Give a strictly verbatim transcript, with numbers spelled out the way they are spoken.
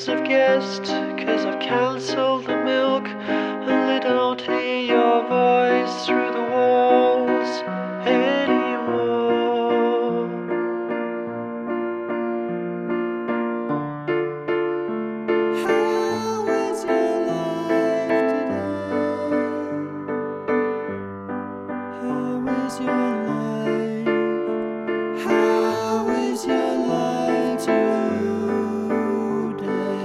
I've guessed, cause I've cancelled the milk, and they don't hear your voice through the walls anymore. How is your life today? How is your